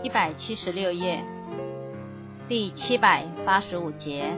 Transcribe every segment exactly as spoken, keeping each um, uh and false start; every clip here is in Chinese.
一百七十六页第七百八十五节。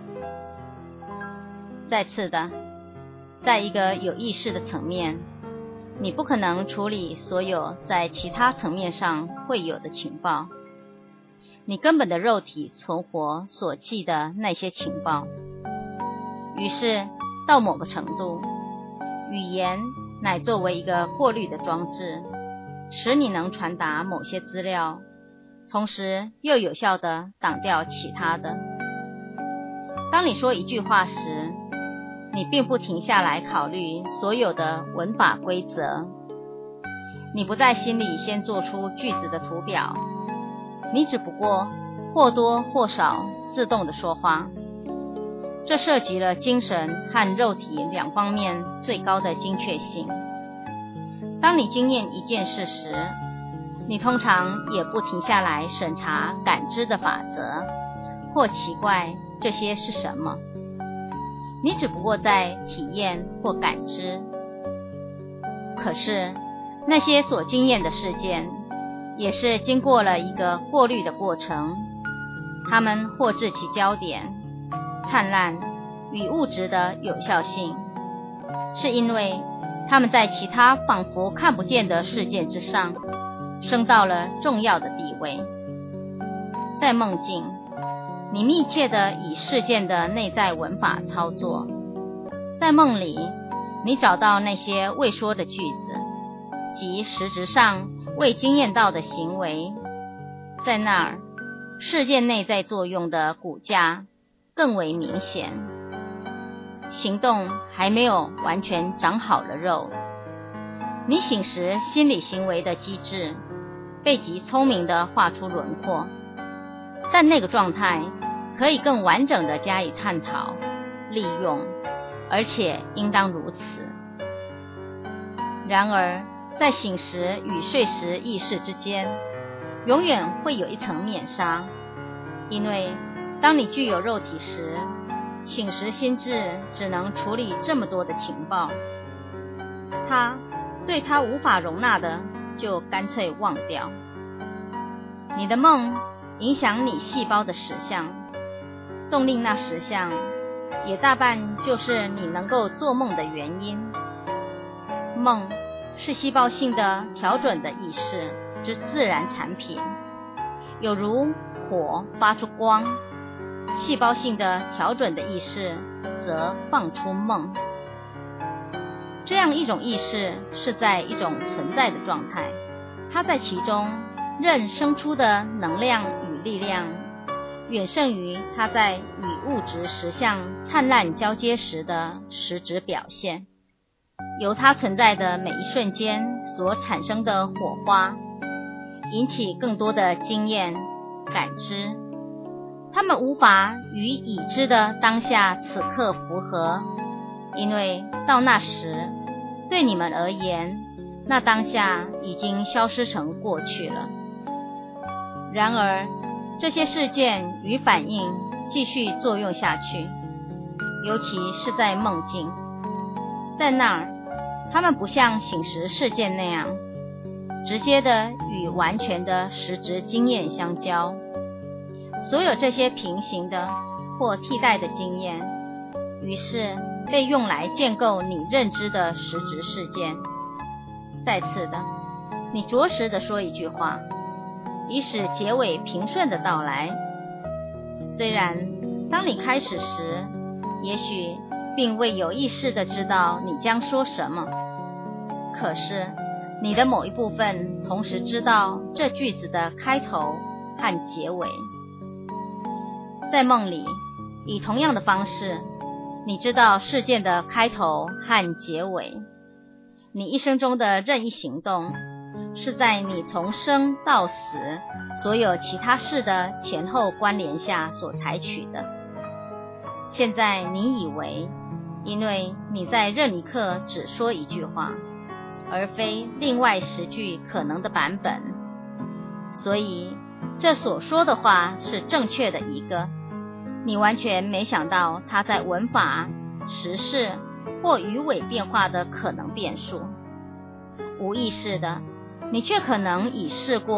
再次的，在一个有意识的层面，你不可能处理所有在其他层面上会有的情报，你根本的肉体存活所记的那些情报。于是到某个程度，语言乃作为一个过滤的装置，使你能传达某些资料，同时又有效地挡掉其他的。当你说一句话时，你并不停下来考虑所有的文法规则，你不在心里先做出句子的图表，你只不过或多或少自动地说话。这涉及了精神和肉体两方面最高的精确性。当你经验一件事时，你通常也不停下来审查感知的法则，或奇怪这些是什么。你只不过在体验或感知。可是那些所经验的事件也是经过了一个过滤的过程，它们或置其焦点、灿烂与物质的有效性，是因为它们在其他仿佛看不见的事件之上升到了重要的地位。在梦境，你密切地以事件的内在文法操作。在梦里，你找到那些未说的句子，即实质上未经验到的行为。在那儿，事件内在作用的骨架更为明显，行动还没有完全长好了肉。你醒时心理行为的机制被极聪明地画出轮廓，但那个状态可以更完整地加以探讨、利用，而且应当如此。然而，在醒时与睡时意识之间，永远会有一层面纱，因为当你具有肉体时，醒时心智只能处理这么多的情报，它对它无法容纳的就干脆忘掉。你的梦影响你细胞的实相，纵令那实相也大半就是你能够做梦的原因。梦是细胞性的调准的意识之自然产品，有如火发出光，细胞性的调准的意识则放出梦。这样一种意识是在一种存在的状态，它在其中任生出的能量与力量远胜于它在与物质实相灿烂交接时的实质表现。由它存在的每一瞬间所产生的火花，引起更多的经验、感知。它们无法与已知的当下此刻符合，因为到那时，对你们而言，那当下已经消失成过去了。然而，这些事件与反应继续作用下去，尤其是在梦境。在那儿，它们不像醒时事件那样，直接的与完全的实质经验相交。所有这些平行的或替代的经验，于是被用来建构你认知的实质事件。再次的，你着实地说一句话，以使结尾平顺的到来。虽然当你开始时，也许并未有意识地知道你将说什么，可是你的某一部分同时知道这句子的开头和结尾。在梦里，以同样的方式，你知道事件的开头和结尾。你一生中的任意行动，是在你从生到死所有其他事的前后关联下所采取的。现在你以为，因为你在任一刻只说一句话，而非另外十句可能的版本，所以这所说的话是正确的一个。你完全没想到它在文法、时事或语尾变化的可能变数。无意识的，你却可能已试过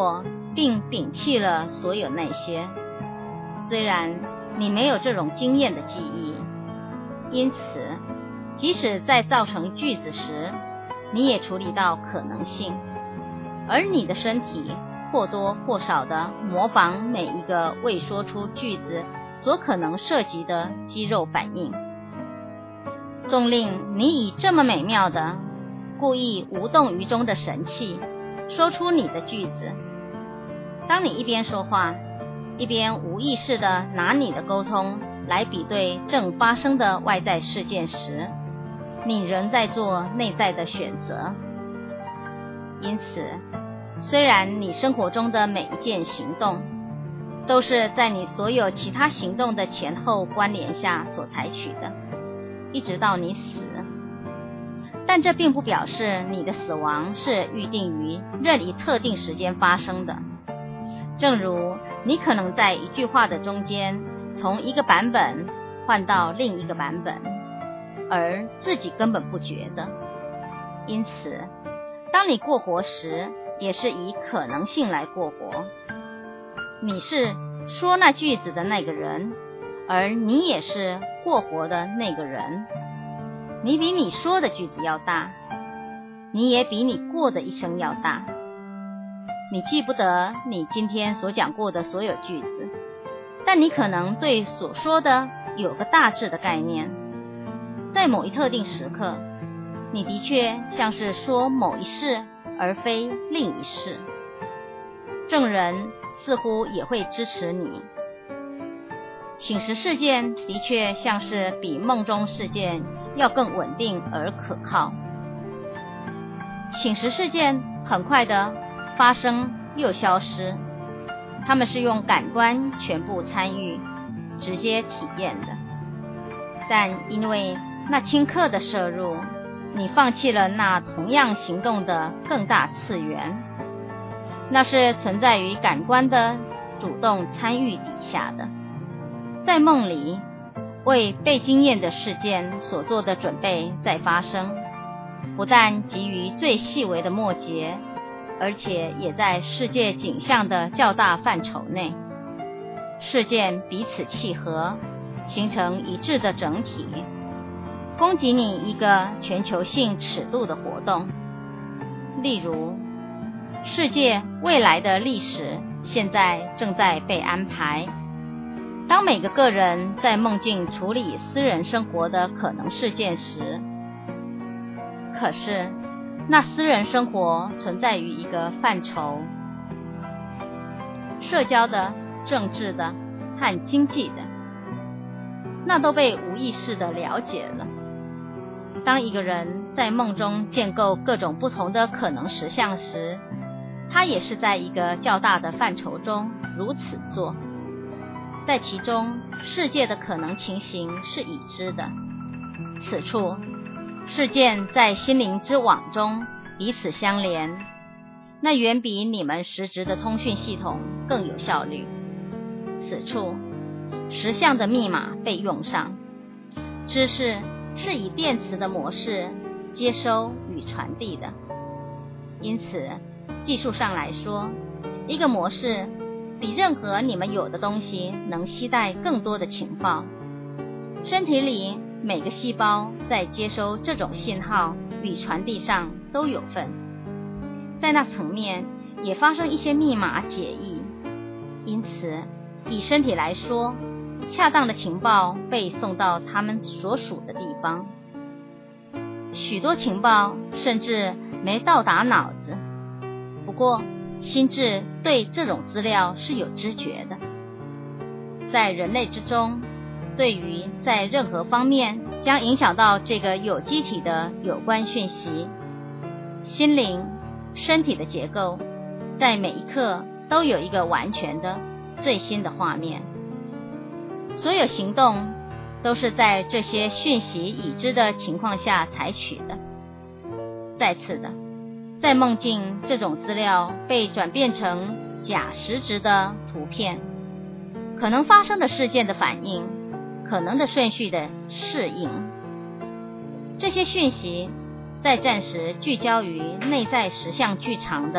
并摒弃了所有那些。虽然你没有这种经验的记忆，因此即使在造成句子时，你也处理到可能性，而你的身体或多或少地模仿每一个未说出句子所可能涉及的肌肉反应。纵令你以这么美妙的、故意无动于衷的神气说出你的句子，当你一边说话，一边无意识地拿你的沟通来比对正发生的外在事件时，你仍在做内在的选择。因此，虽然你生活中的每一件行动都是在你所有其他行动的前后关联下所采取的，一直到你死，但这并不表示你的死亡是预定于任意特定时间发生的。正如你可能在一句话的中间从一个版本换到另一个版本，而自己根本不觉得。因此，当你过活时，也是以可能性来过活。你是说那句子的那个人，而你也是过活的那个人。你比你说的句子要大，你也比你过的一生要大。你记不得你今天所讲过的所有句子，但你可能对所说的有个大致的概念。在某一特定时刻，你的确像是说某一事而非另一事。证人似乎也会支持你。醒时事件的确像是比梦中事件要更稳定而可靠。醒时事件很快的发生又消失，他们是用感官全部参与、直接体验的。但因为那顷刻的摄入，你放弃了那同样行动的更大次元，那是存在于感官的主动参与底下的。在梦里，为被经验的事件所做的准备在发生，不但基于最细微的末节，而且也在世界景象的较大范畴内。事件彼此契合，形成一致的整体，供给你一个全球性尺度的活动。例如，世界未来的历史现在正在被安排。当每个个人在梦境处理私人生活的可能事件时，可是那私人生活存在于一个范畴，社交的、政治的和经济的，那都被无意识地了解了。当一个人在梦中建构各种不同的可能实相时，他也是在一个较大的范畴中如此做。在其中，世界的可能情形是已知的。此处，事件在心灵之网中彼此相连，那远比你们实质的通讯系统更有效率。此处，实相的密码被用上，知识是以电磁的模式接收与传递的。因此，技术上来说，一个模式比任何你们有的东西能携带更多的情报。身体里每个细胞在接收这种信号与传递上都有份，在那层面也发生一些密码解译。因此，以身体来说，恰当的情报被送到他们所属的地方。许多情报甚至没到达脑子，不过心智对这种资料是有知觉的。在人类之中，对于在任何方面将影响到这个有机体的有关讯息，心灵、身体的结构，在每一刻都有一个完全的、最新的画面。所有行动都是在这些讯息已知的情况下采取的。再次的，在梦境，这种资料被转变成假实质的图片，可能发生的事件的反应，可能的顺序的适应。这些讯息在暂时聚焦于内在实相剧场的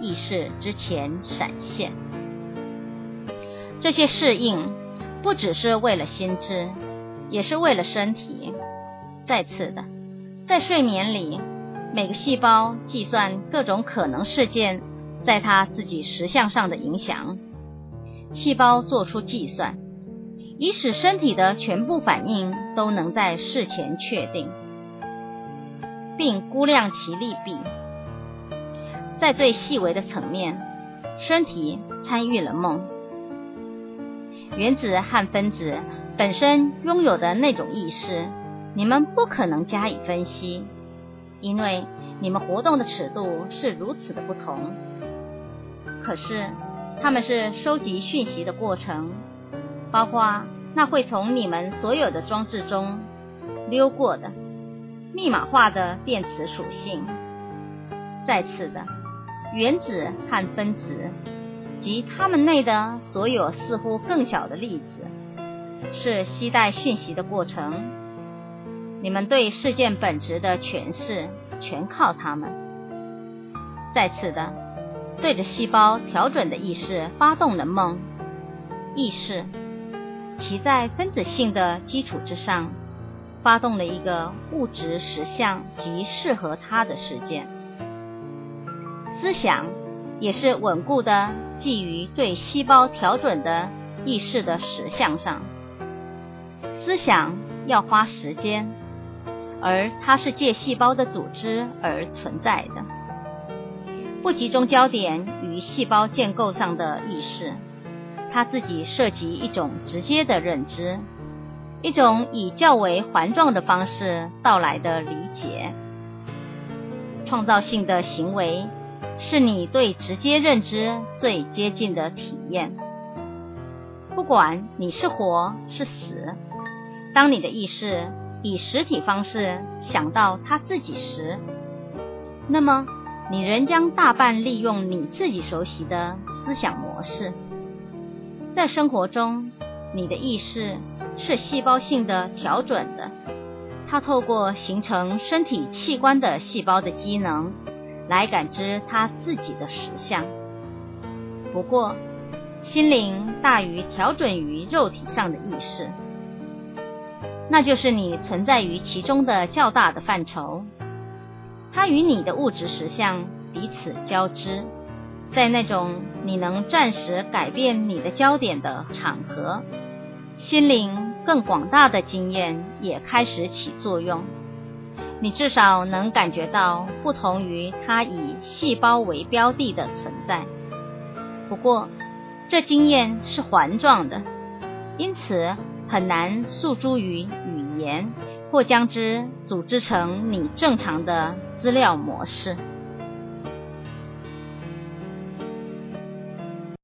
意识之前闪现。这些适应不只是为了心智，也是为了身体。再次的，在睡眠里，每个细胞计算各种可能事件在它自己实相上的影响，细胞做出计算，以使身体的全部反应都能在事前确定，并估量其利弊。在最细微的层面，身体参与了梦。原子和分子本身拥有的那种意识，你们不可能加以分析，因为你们活动的尺度是如此的不同。可是，它们是收集讯息的过程，包括那会从你们所有的装置中溜过的密码化的电磁属性。再次的，原子和分子及它们内的所有似乎更小的粒子，是携带讯息的过程。你们对事件本质的诠释全靠它们。再次的，对着细胞调准的意识发动了梦。意识其在分子性的基础之上，发动了一个物质实相及适合它的事件。思想也是稳固的基于对细胞调准的意识的实相上。思想要花时间，而它是借细胞的组织而存在的。不集中焦点于细胞建构上的意识，它自己涉及一种直接的认知，一种以较为环状的方式到来的理解。创造性的行为是你对直接认知最接近的体验。不管你是活是死，当你的意识以实体方式想到它自己时，那么你仍将大半利用你自己熟悉的思想模式。在生活中，你的意识是细胞性的调准的，它透过形成身体器官的细胞的机能来感知它自己的实相。不过，心灵大于调准于肉体上的意识，那就是你存在于其中的较大的范畴。它与你的物质实相彼此交织，在那种你能暂时改变你的焦点的场合，心灵更广大的经验也开始起作用。你至少能感觉到不同于它以细胞为标的的存在。不过，这经验是环状的，因此很难诉诸于语言，或将之组织成你正常的资料模式。